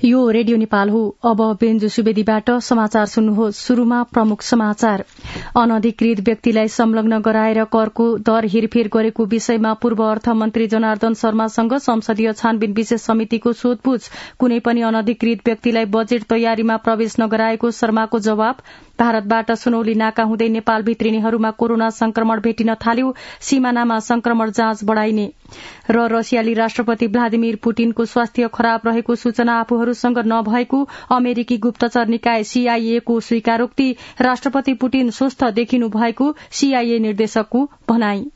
यो रेडियो नेपाल हो। अब बेन्जु सुवेदीबाट समाचार सुन्नुहोस्। शुरूमा प्रमुख समाचार। अनधिकृत व्यक्तिलाई संलग्न गराएर करको दर हेरफेर गरेको विषयमा पूर्व अर्थमन्त्री जनार्दन शर्मासँग संसदीय छानबिन विशेष समितिको सोधपूछ। कुनै पनि अनधिकृत व्यक्तिलाई बजेट तयारीमा प्रवेश नगराएको शर्माको जवाब। भारतबाट सुनौली नाका हुँदै नेपाल भित्रिनेहरूमा कोरोना संक्रमण भेटिन थाल्यो। सीमानामा संक्रमण जाँच बढ़ाइने र रसियाली राष्ट्रपति भ्लादिमिर पुटिनको स्वास्थ्य खराब रहेको सूचना आफूहरूसँग नभएको अमेरिकी गुप्तचर निकाय CIA को स्वीकारोक्ति। राष्ट्रपति पुटिन स्वस्थ देखिनु भएको CIA निर्देशकको भनाई।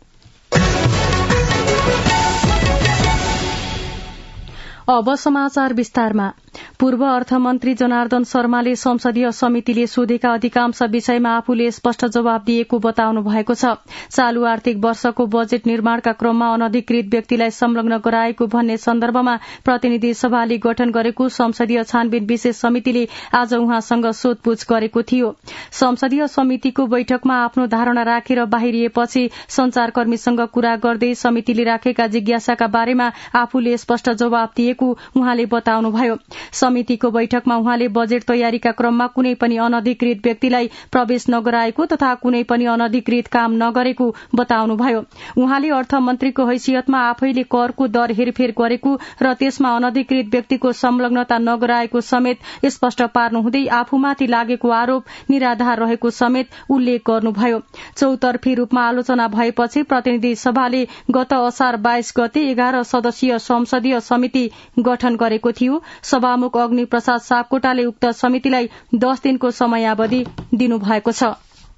अब समाचार विस्तारमा। पूर्व अर्थमन्त्री जनार्दन शर्माले संसदीय समितिले सोधेका अधिकांश विषयमा आफूले स्पष्ट जवाब दिएको बताउनु भएको छ। चालू आर्थिक वर्षको बजेट निर्माणका क्रममा अनधिकृत व्यक्तिलाई संलग्न गराएको भन्ने सन्दर्भमा प्रतिनिधि सभाले गठन गरेको संसदीय छानबिन विशेष समितिले आज उहाँसँग सोधपूछ गरेको थियो। संसदीय समितिको बैठकमा आफ्नो धारणा राखेर बाहिरिएपछि संचारकर्मीसँग कुरा गर्दै समितिले राखेका जिज्ञासाका बारेमा आफूले स्पष्ट जवाब दिएको उहाँले बताउनुभयो। समितिको बैठकमा उहाँले बजेट तयारीका क्रममा कुनै पनि अनधिकृत व्यक्तिलाई प्रवेश नगराएको तथा कुनै पनि अनधिकृत काम नगरेको बताउनुभयो। उहाँले अर्थमन्त्रीको हैसियतमा आफैले करको दर हेरफेर गरेको र त्यसमा अनधिकृत व्यक्तिको संलग्नता नगराएको समेत स्पष्ट पार्नुहुँदै आफूमाथि लागेको आरोप निराधार रहेको समेत उल्लेख गर्नुभयो। चौतर्फी रूपमा आलोचना भएपछि प्रतिनिधि सभाले गत असार 22 गते 11 सदस्यीय संसदीय समिति गठन गरेको थियो। सभामुख अग्नि प्रसाद सापकोटाले उक्त समितिलाई 10 दिनको समयावधि दिनुभएको छ।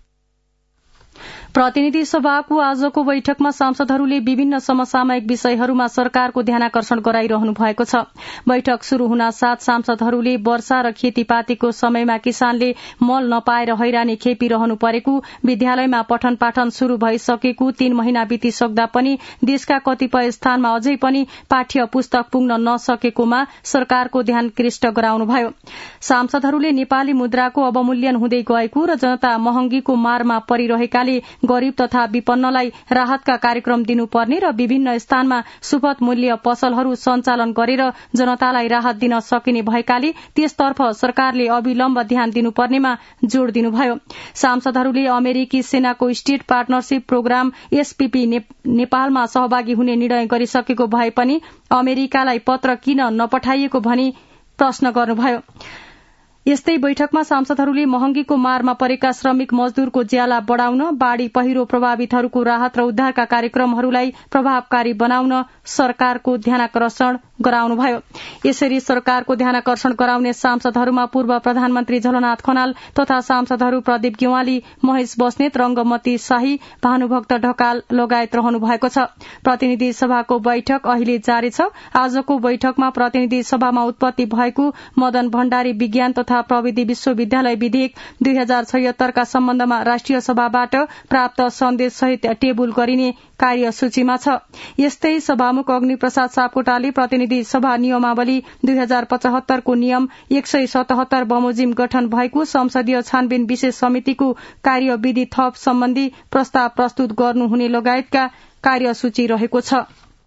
प्रतिनिधि सभाको आजको बैठकमा सांसदहरूले विभिन्न समसामयिक विषयहरूमा सरकारको ध्यानाकर्षण गराइरहनु भएको छ। बैठक शुरू हुनासाथ सांसदहरूले वर्षा र खेतीपातीको समयमा किसानले मल नपाएर हैरानी खेपिरहनु परेको, विद्यालयमा पठन पाठन शुरू भइसकेको 3 महिना बितिसक्दा पनि देशका कतिपय स्थानमा अझै पनि पाठ्य पुस्तक पुग्न नसकेकोमा सरकारको ध्यान कृष्ट गराउनुभयो। सांसदहरूले नेपाली मुद्राको अवमूल्यन हुँदै गएको र जनता महँगीको मारमा परिरहेकाले गरीब तथा विपन्नलाई राहतका कार्यक्रम दिनुपर्ने र विभिन्न स्थानमा सुपथ मूल्य पसलहरू सञ्चालन गरेर जनतालाई राहत दिन सकिने भएकाले त्यसतर्फ सरकारले अविलम्ब ध्यान दिनुपर्नेमा जोड़ दिनुभयो। सांसदहरूले अमेरिकी सेनाको स्टेट पार्टनरशिप प्रोग्राम SPP नेपालमा सहभागी हुने निर्णय गरिसकेको भए पनि अमेरिकालाई पत्र किन नपठाइएको भनी प्रश्न गर्नुभयो। यस्तै बैठकमा सांसदहरूले महँगीको मारमा परेका श्रमिक मजदूरको ज्याला बढ़ाउन, बाढ़ी पहिरो प्रभावितहरूको राहत र उद्धारका कार्यक्रमहरूलाई प्रभावकारी बनाउन सरकारको ध्यानाकर्षण गराउनुभयो। यसरी सरकारको ध्यानाकर्षण गराउने सांसदहरूमा पूर्व प्रधानमन्त्री झलनाथ खनाल तथा सांसदहरू प्रदीप गेवाली, महेश बस्नेत, रंगमती शाही, भानुभक्त ढकाल लगायत रहनु भएको छ। प्रतिनिधि सभाको बैठक अहिले जारी छ। आजको बैठकमा प्रतिनिधि सभामा उत्पत्ति भएको मदन भण्डारी विज्ञान तथा प्रविधि विश्वविद्यालय विधेयक 2076 का सम्बन्धमा राष्ट्रिय सभाबाट प्राप्त सन्देश सहित टेबुल गरिने कार्यसूचीमा छ। यस्तै सभामुख अग्नि प्रसाद सापकोटाले प्रतिनिधि सभा नियमावली 2075 को नियम 177 बमोजिम गठन भएको संसदीय छानबिन विशेष समितिको कार्यविधि थप सम्बन्धी प्रस्ताव प्रस्तुत गर्नुहुने लगायतका कार्यसूची रहेको छ।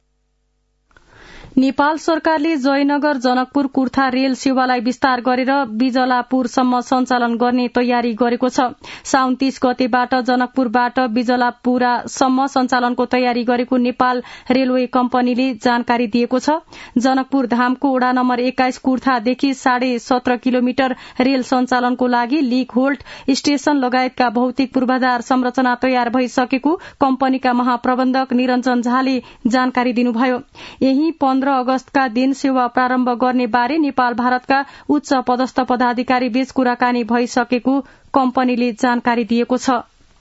नेपाल सरकारले जयनगर जनकपुर कुर्था रेल सेवालाई विस्तार गरेर बिजलापुरसम्म सञ्चालन गर्ने तयारी गरेको छ। साउन 30 गतेबाट जनकपुरबाट बिजलापुरसम्म सञ्चालनको तयारी गरेको नेपाल रेलवे कम्पनीले जानकारी दिएको छ। जनकपुर धामको वडा नम्बर 21 कुर्थादेखि 17.5 किलोमिटर रेल सञ्चालनको लागि लिक होल्ट स्टेशन लगायतका भौतिक पूर्वाधार संरचना तयार भइसकेको कम्पनीका महाप्रबन्धक निरञ्जन झाले जानकारी दिनुभयो। यही 15 अगस्तका दिन सेवा प्रारम्भ गर्ने बारे नेपाल भारतका उच्च पदस्थ पदाधिकारी बीच कुराकानी भइसकेको कम्पनीले जानकारी दिएको छ।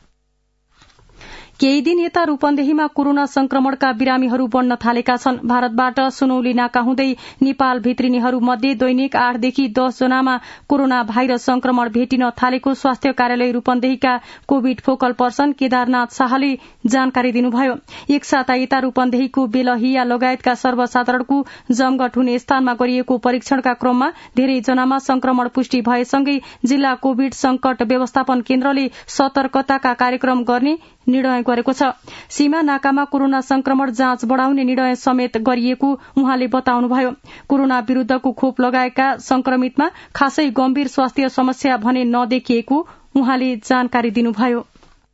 केही दिन यता रूपन्देहीमा कोरोना संक्रमणका बिरामीहरू बढ़न थालेका छन्। भारतबाट सुनौली नाका हुँदै नेपाल भित्रिनेहरू मध्ये दैनिक 8 देखि 10 जनामा कोरोना भाइरस संक्रमण भेटिन थालेको स्वास्थ्य कार्यालय रूपन्देहीका कोविड फोकल पर्सन केदारनाथ शाहले जानकारी दिनुभयो। एक साता यता रूपन्देहीको बेलहिया लगायतका सर्वसाधारणको जमघट हुने स्थानमा गरिएको परीक्षणका क्रममा धेरै जनामा संक्रमण पुष्टि भएसँगै जिल्ला कोविड संकट व्यवस्थापन केन्द्रले सतर्कताका कार्यक्रम गर्ने निर्णय गरेको छ। सीमा नाकामा कोरोना संक्रमण जाँच बढ़ाउने निर्णय समेत गरिएको उहाँले बताउनुभयो। कोरोना विरूद्धको खोप लगाएका संक्रमितमा खासै गम्भीर स्वास्थ्य समस्या भने नदेखिएको उहाँले जानकारी दिनुभयो।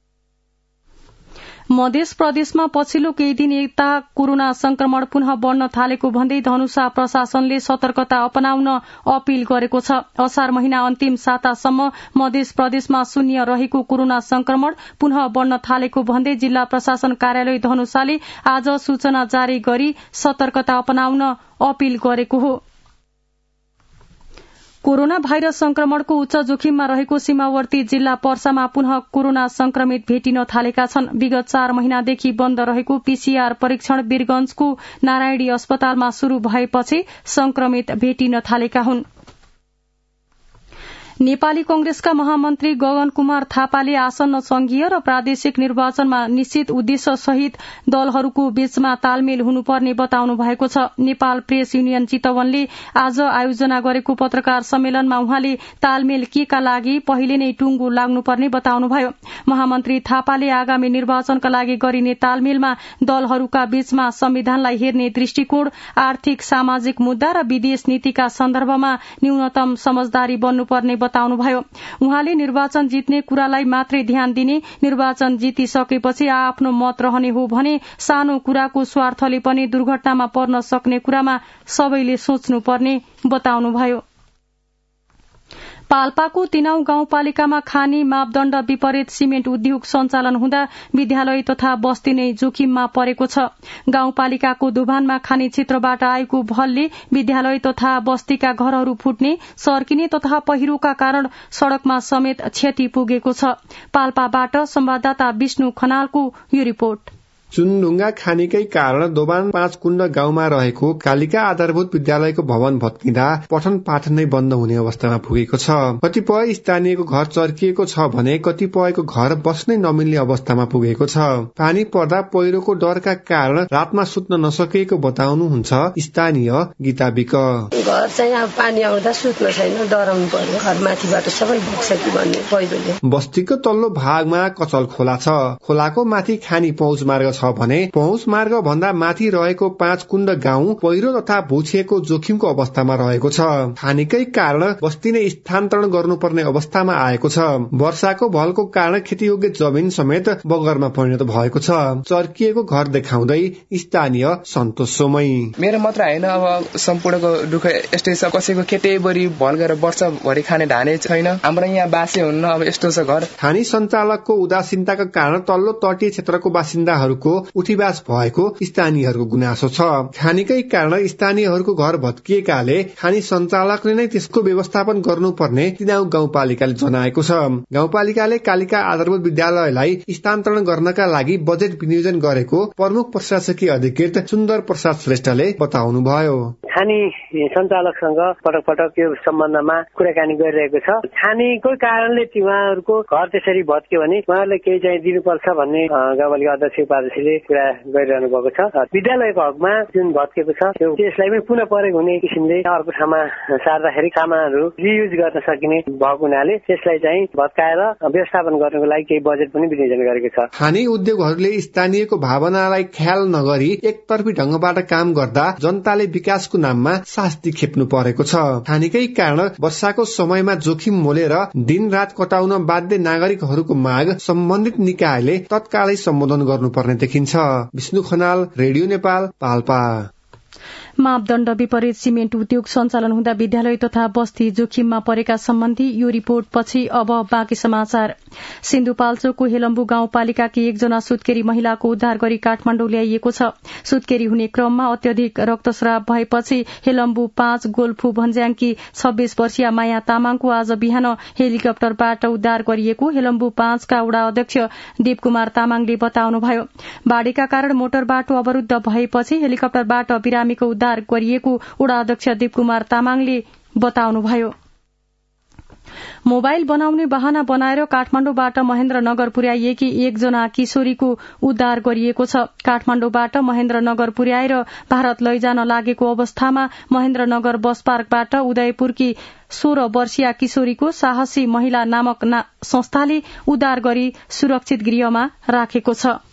मध्य प्रदेशमा पछिल्लो केही दिन यता कोरोना संक्रमण पुनः बढ़न थालेको भन्दै धनुषा प्रशासनले सतर्कता अपनाउन अपील गरेको छ। असार महिना अन्तिम सातासम्म मध्य प्रदेशमा शून्य रहेको कोरोना संक्रमण पुनः बढ़न थालेको भन्दै जिल्ला प्रशासन कार्यालय धनुषाले आज सूचना जारी गरी सतर्कता अपनाउन अपील गरेको हो। कोरोना भाइरस संक्रमणको उच्च जोखिममा रहेको सीमावर्ती जिल्ला पर्सामा पुनः कोरोना संक्रमित भेटिन थालेका छन्। विगत 4 महिनादेखि बन्द रहेको पीसीआर परीक्षण वीरगंजको नारायणी अस्पतालमा शुरू भएपछि संक्रमित भेटिन थालेका हुन्। नेपाली कंग्रेसका महामन्त्री गगन कुमार थापाले आसन्न संघीय र प्रादेशिक निर्वाचनमा निश्चित उद्देश्य सहित दलहरूको बीचमा तालमेल हुनुपर्ने बताउनु भएको छ। नेपाल प्रेस युनियन चितवनले आज आयोजना गरेको पत्रकार सम्मेलनमा उहाँले तालमेल केका लागि पहिले नै टुङ्गो लाग्नुपर्ने बताउनुभयो। महामन्त्री थापाले आगामी निर्वाचनका लागि गरिने तालमेलमा दलहरूका बीचमा संविधानलाई हेर्ने दृष्टिकोण, आर्थिक सामाजिक मुद्दा र विदेश नीतिका सन्दर्भमा न्यूनतम समझदारी बन्नुपर्ने बताउनुभयो। उहाँले निर्वाचन जित्ने कुरालाई मात्रै ध्यान दिने, निर्वाचन जितिसकेपछि आफ्नो मत रहने हो भने सानो कुराको स्वार्थले पनि दुर्घटनामा पर्न सक्ने कुरामा सबैले सोच्नुपर्ने बताउनुभयो। पाल्पाको 3औं गाउँपालिकामा खानी मापदण्ड विपरीत सिमेन्ट उद्योग सञ्चालन हुँदा विद्यालय तथा बस्ती नै जोखिममा परेको छ। गाउँपालिकाको दोभानमा खानी क्षेत्रबाट आएको भलले विद्यालय तथा बस्तीका घरहरू फुट्ने, सर्किने तथा पहिरोका कारण सड़कमा समेत क्षति पुगेको छ। पाल्पाबाट संवाददाता विष्णु खनालको यो रिपोर्ट। चुनढुङ्गा खानीकै कारण दोभान 5 कुण्ड गाउँमा रहेको कालिका आधारभूत विद्यालयको भवन भत्किँदा पठन पाठन नै बन्द हुने अवस्थामा पुगेको छ। कतिपय स्थानीयको घर चर्किएको छ भने कतिपयको घर बस्नै नमिल्ने अवस्थामा पुगेको छ। पानी पर्दा पहिरोको डरका कारण रातमा सुत्न नसकेको बताउनुहुन्छ स्थानीय गीता विक। घर चाहिँ अब पानी आउँदा सुत्न छैन, डराउनु पर्यो, घर माथिबाट सबै बग्छ कि भन्ने पहिरोले। बस्तीको तल्लो भागमा कचल खोला छ। खोलाको माथि खानी पहुँच मार्ग छ भने पहुँच मार्ग भन्दा माथि रहेको 5 कुण्ड गाउँ पहिरो तथा भूक्षयको जोखिमको अवस्थामा रहेको छ। खानीकै कारण बस्ती नै स्थानान्तरण गर्नुपर्ने अवस्थामा आएको छ। वर्षाको भलको कारण खेतीयोग्य जमिन समेत बगरमा परिणत भएको छ। चर्किएको घर देखाउँदै स्थानीय सन्तोष सोमई। मेरो मात्र हैन, अब सम्पूर्णको दुःख यस्तै छ। कसैको खेतैभरि भल गरेर वर्षभरि खाने धाने छैन। हाम्रो यहाँ बासे हुन्न, अब यस्तो छ घर। खानी सञ्चालकको उदासीनताका कारण तल्लो तटीय क्षेत्रको बासिन्दाहरूको उठीबास भएको स्थानीयहरूको गुनासो छ। खानीकै कारण स्थानीयहरूको घर भत्किएकाले खानी सञ्चालकले नै त्यसको व्यवस्थापन गर्नुपर्ने 3औं गाउँपालिकाले जनाएको छ। गाउँपालिकाले कालिका आधारभूत विद्यालयलाई स्थानान्तरण गर्नका लागि बजेट विनियोजन गरेको प्रमुख प्रशासकीय अधिकृत सुन्दर प्रसाद श्रेष्ठले बताउनुभयो। खानी सञ्चालकसँग पटक पटक यो सम्बन्धमा कुराकानी गरिरहेको छ। खानीको कारणले उहाँहरूको घर त्यसरी भत्क्यो भने उहाँहरूले केही चाहिँ दिनुपर्छ भन्ने गाउँपालिका अध्यक्ष उपाध्यक्षले कुरा गरिरहनु भएको छ। विद्यालयको हकमा जुन भत्केको छ त्यसलाई पनि पुनः प्रयोग हुने किसिमले अर्को ठाउँमा सार्दाखेरि सामानहरू रियुज गर्न सकिने भएको हुनाले त्यसलाई चाहिँ भत्काएर व्यवस्थापन गर्नको लागि केही बजेट पनि विनियोजन गरेको छ। खानी उद्योगहरूले स्थानीयको भावनालाई ख्याल नगरी एकतर्फी ढंगबाट काम गर्दा जनताले विकासको नाममा शास्ति खेप्नु परेको छ। खानीकै कारण वर्षाको समयमा जोखिम मोलेर दिन रात कटाउन बाध्य नागरिकहरूको माग सम्बन्धित निकायले तत्कालै सम्बोधन गर्नुपर्ने देखिन्छ। विष्णु खनाल, रेडियो नेपाल, पाल्पा। मापदण्ड विपरीत सिमेन्ट उद्योग सञ्चालन हुँदा विद्यालय तथा बस्ती जोखिममा परेका सम्बन्धी यो रिपोर्ट पछि अब बाँकी समाचार। सिन्धुपाल्चोकको हेलम्बु गाउँपालिकाकी एकजना सुत्केरी महिलाको उद्धार गरी काठमाडौँ ल्याइएको छ। सुत्केरी हुने क्रममा अत्यधिक रक्तस्राव भएपछि हेलम्बु 5 गोल्फु भन्ज्याङकी 26 वर्षीय माया तामाङको आज बिहान हेलिकप्टरबाट उद्धार गरिएको हेलम्बु 5 का वडा अध्यक्ष दीपकुमार तामाङले बताउनुभयो। बाढ़ीका कारण मोटर बाटो अवरूद्ध भएपछि हेलिकप्टरबाट बिरामीको उद्धार गरिएको वडा अध्यक्ष दीपकुमार तामाङले बताउनुभयो। मोबाइल बनाउने बहाना बनाएर काठमाडौँबाट महेन्द्रनगर पुर्याइएकी एकजना किशोरीको उद्धार गरिएको छ। काठमाडौँबाट महेन्द्रनगर पुर्याएर भारत लैजान लागेको अवस्थामा महेन्द्रनगर बस पार्कबाट उदयपुरकी 16 वर्षीय किशोरीको साहसी महिला नामक संस्थाले उद्धार गरी सुरक्षित गृहमा राखेको छ।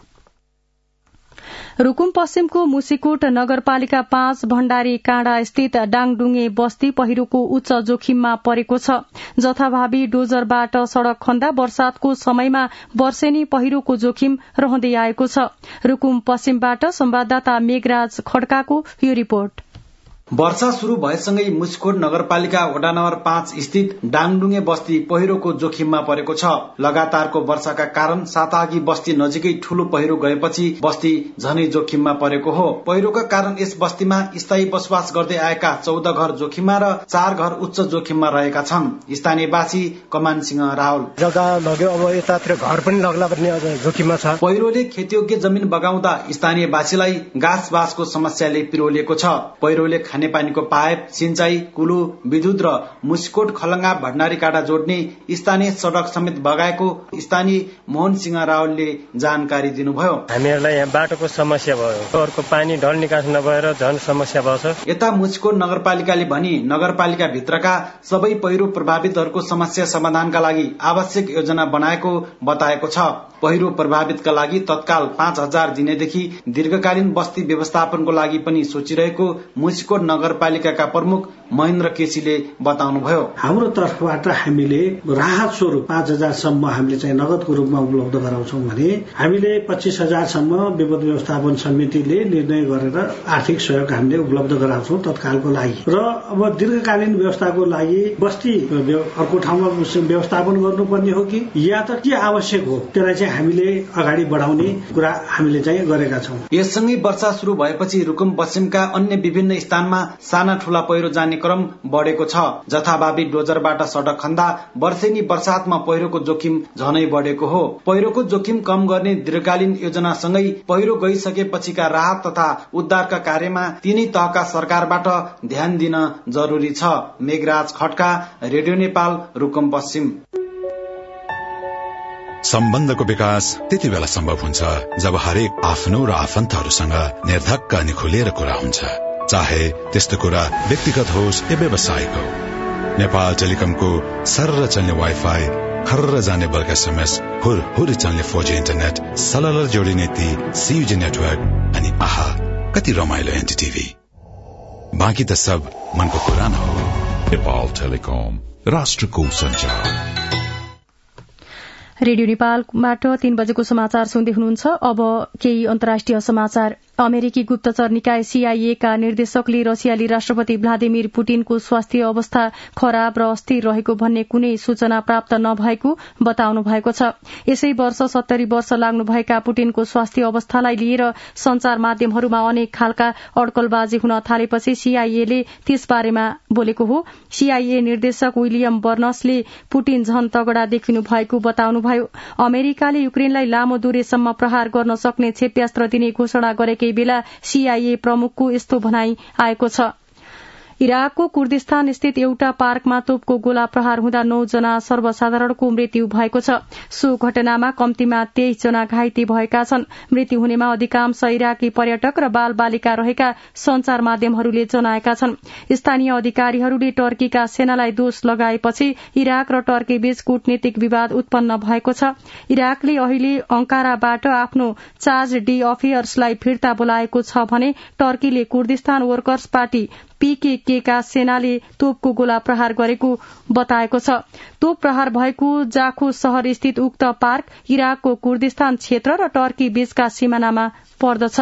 रुकुम पश्चिमको मुसिकोट नगरपालिका 5 भण्डारी काँडा स्थित डाङडुङ्गे बस्ती पहिरोको उच्च जोखिममा परेको छ। जथाभावी डोजरबाट सड़क खन्दा वर्षातको समयमा वर्षेनी पहिरोको जोखिम रहँदै आएको छ। रुकुम पश्चिमबाट संवाददाता मेघराज खड्काको यो रिपोर्ट। वर्षा शुरू भएसँगै मुसिकोट नगरपालिका वडा नम्बर 5 स्थित डाङडुङ्गे बस्ती पहिरोको जोखिममा परेको छ। लगातारको वर्षाका कारण सातागी बस्ती नजिकै ठूलो पहिरो गएपछि बस्ती झनै जोखिममा परेको हो। पहिरोका कारण यस बस्तीमा स्थायी बसोबास गर्दै आएका 14 घर जोखिममा र 4 घर उच्च जोखिममा रहेका छन्। स्थानीयवासी कमान सिंह राहुल जग्गा लग्यो, अब यतातिर घर पनि लग्ला भन्ने जोखिममा छ। पहिरोले खेतीयोग्य जमिन बगाउँदा स्थानीयवासीलाई गाँस बाँसको समस्याले पिरोलिएको छ। पहिरोले खानेपानीको पाइप, सिंचाई, कुलो, विद्युत र मुसिकोट खलंगा भण्डारी काँडा जोड्ने स्थानीय सड़क समेत बगाएको स्थानीय मोहन सिंह रावलले जानकारी दिनुभयो। हामीहरूलाई यहाँ बाटोको समस्या भयो, अर्को पानी ढल निकास नभएर झन समस्या भयो। यता मुसिकोट नगरपालिकाले भनी नगरपालिका भित्रका सबै पहिरो प्रभावितहरूको समस्या समाधानका लागि आवश्यक योजना बनाएको बताएको छ। पहिरो प्रभावितका लागि तत्काल 5,000 दिनेदेखि दीर्घकालीन बस्ती व्यवस्थापनको लागि पनि सोचिरहेको मुसिकोट नगरपालिकाका प्रमुख महेन्द्र केसीले बताउनुभयो। हाम्रो तर्फबाट हामीले राहत स्वरूप 5,000 सम्म हामीले चाहिँ नगदको रूपमा उपलब्ध गराउँछौं भने हामीले 25,000 सम्म विपद व्यवस्थापन समितिले निर्णय गरेर आर्थिक सहयोग हामीले उपलब्ध गराउँछौं तत्कालको लागि। र अब दीर्घकालीन व्यवस्थाको लागि बस्ती अर्को ठाउँमा व्यवस्थापन गर्नुपर्ने हो कि या त के आवश्यक हो त्यसलाई चाहिँ हामीले अगाडि बढाउने कुरा हामीले चाहिँ गरेका छौं। यससँगै वर्षा शुरू भएपछि रुकुम पश्चिमका अन्य विभिन्न स्थानमा साना ठूला पहिरो जाने क्रम बढ़ेको छ। जथाभावी डोजरबाट सड़क खन्दा वर्षेनी वर्षातमा पहिरोको जोखिम झनै बढ़ेको हो। पहिरोको जोखिम कम गर्ने दीर्घकालीन योजनासँगै पहिरो गइसकेपछिका राहत तथा उद्धारका कार्यमा तीनै तहका सरकारबाट ध्यान दिन जरुरी छ। मेघराज खड्का, रेडियो नेपाल, रुकुम पश्चिम। सम्बन्धको विकास त्यति बेला सम्भव हुन्छ जब हरेक आफ्नो र आफन्तहरूसँग निर्धक्क अनि खुलेर कुरा हुन्छ, चाहे त्यस्तो कुरा व्यक्तिगत होस् या व्यावसायिक हो। नेपाल टेलिकमको सर्र चल्ने वाइफाई, खर्र जाने बल्क एसएमएस, हुर चल्ने 4G इन्टरनेट, सलल जोडिने ती CUG नेटवर्क अनि आहा कति रमाइलो एनटीटीभी। बाँकी त सब मनको कुरा न हो। नेपाल टेलिकम, राष्ट्रको सञ्चार। रेडियो नेपालबाट 3 बजेको समाचार सुन्दै हुनुहुन्छ। अब केही अन्तर्राष्ट्रिय समाचार। अमेरिकी गुप्तचर निकाय CIA का निर्देशकले रसियाली राष्ट्रपति भ्लादिमिर पुटिनको स्वास्थ्य अवस्था खराब र अस्थिर रहेको भन्ने कुनै सूचना प्राप्त नभएको बताउनु भएको छ। यसै वर्ष 70 वर्ष लाग्नुभएका पुटिनको स्वास्थ्य अवस्थालाई लिएर संचार माध्यमहरूमा अनेक खालका अड्कलबाजी हुन थालेपछि CIA ले त्यसबारेमा बोलेको हो। CIA निर्देशक विलियम बर्नसले पुटिन झन तगडा देखिनु भएको बताउनुभयो। अमेरिकाले युक्रेनलाई लामो दूरेसम्म प्रहार गर्न सक्ने क्षेप्यास्त्र दिने घोषणा गरेकै बेला CIA प्रमुखको यस्तो भनाई आएको छ। इराकको कुर्दिस्तान स्थित एउटा पार्कमा तोपको गोला प्रहार हुँदा 9 जना सर्वसाधारणको मृत्यु भएको छ। सो घटनामा कम्तीमा 23 जना घाइते भएका छन्। मृत्यु हुनेमा अधिकांश इराकी पर्यटक र बाल बालिका रहेका संचार माध्यमहरूले जनाएका छन्। स्थानीय अधिकारीहरूले टर्कीका सेनालाई दोष लगाएपछि इराक र टर्की बीच कूटनीतिक विवाद उत्पन्न भएको छ। इराकले अहिले अंकाराबाट आफ्नो चार्ज डी अफेयर्सलाई फिर्ता बोलाएको छ भने टर्कीले कुर्दिस्तान वर्कर्स पार्टी PKK का सेनाले तोपको गोला प्रहार गरेको बताएको छ। तोप प्रहार भएको जाखो शहर स्थित उक्त पार्क इराकको कुर्दिस्तान क्षेत्र र टर्की बीचका सिमानामा पर्दछ।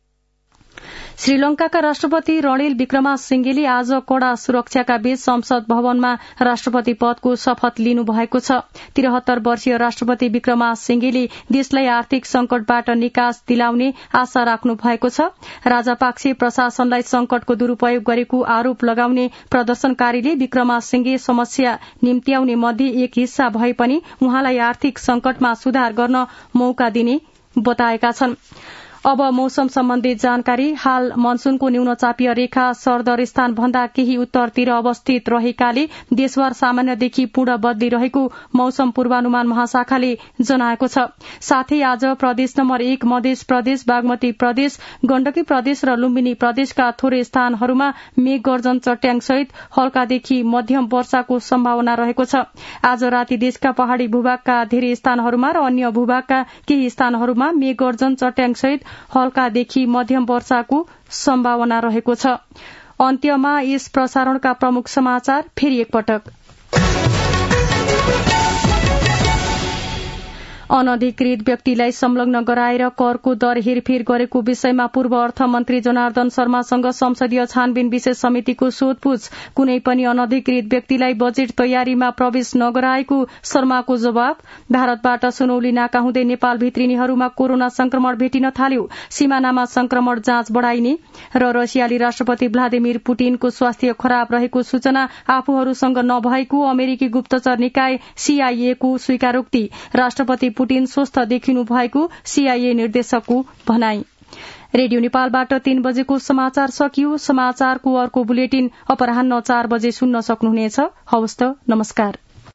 श्रीलंकाका राष्ट्रपति रणिल विक्रमासिंघेले आज कड़ा सुरक्षाका बीच संसद भवनमा राष्ट्रपति पदको शपथ लिनु भएको छ। 73 वर्षीय राष्ट्रपति विक्रमासिंघेले देशलाई आर्थिक संकटबाट निकास दिलाउने आशा राख्नु भएको छ। राजापाक्से प्रशासनलाई संकटको दुरूपयोग गरेको आरोप लगाउने प्रदर्शनकारीले विक्रमासिंघे समस्या निम्त्याउने मध्ये एक हिस्सा भए पनि उहाँलाई आर्थिक संकटमा सुधार गर्न मौका दिने बताएका छन्। अब मौसम सम्बन्धी जानकारी। हाल मनसूनको न्यूनचापीय रेखा सरदर स्थान भन्दा केही उत्तरतिर अवस्थित रहेकाले देशभर सामान्यदेखि पूर्ण बदलिरहेको मौसम पूर्वानुमान महाशाखाले जनाएको छ। साथै आज प्रदेश नम्बर 1 मध्य प्रदेश, बागमती प्रदेश, गण्डकी प्रदेश र लुम्बिनी प्रदेशका थोरै स्थानहरूमा मेघ गर्जन चट्याङ सहित हल्कादेखि मध्यम वर्षाको सम्भावना रहेको छ। आज राति देशका पहाड़ी भूभागका धेरै स्थानहरूमा र अन्य भूभागका केही स्थानहरूमा मेघ गर्जन चट्याङ सहित हल्कादेखि मध्यम वर्षाको सम्भावना रहेको छ। अन्त्यमा यस प्रसारणका प्रमुख समाचार फेरि एकपटक। अनधिकृत व्यक्तिलाई संलग्न गराएर करको दर हेरफेर गरेको विषयमा पूर्व अर्थमन्त्री जनार्दन शर्मासँग संसदीय छानबिन विशेष समितिको सोधपूछ। कुनै पनि अनधिकृत व्यक्तिलाई बजेट तयारीमा प्रवेश नगराएको शर्माको जवाब। भारतबाट सुनौली नाका हुँदै नेपाल भित्रिनेहरूमा कोरोना संक्रमण भेटिन थाल्यो। सिमानामा संक्रमण जाँच बढ़ाइने र रसियाली राष्ट्रपति भ्लादिमिर पुटिनको स्वास्थ्य खराब रहेको सूचना आफूहरूसँग नभएको अमेरिकी गुप्तचर निकाय CIA को स्वीकारोक्ति। राष्ट्रपति पुटिन स्वस्थ देखिनु भएको CIA निर्देशकको भनाई। रेडियो नेपालबाट 3 बजेको समाचार सकियो। समाचारको अर्को बुलेटिन अपराह्न 4 बजे सुन्न सक्नुहुनेछ। हवस् त, नमस्कार।